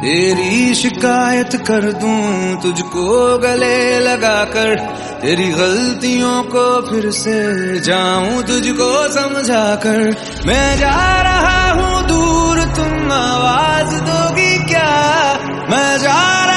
तेरी शिकायत कर दूं तुझको गले लगाकर, तेरी गलतियों को फिर से जाऊं तुझको समझाकर। मैं जा रहा हूँ दूर, तुम आवाज दोगी क्या? मैं जा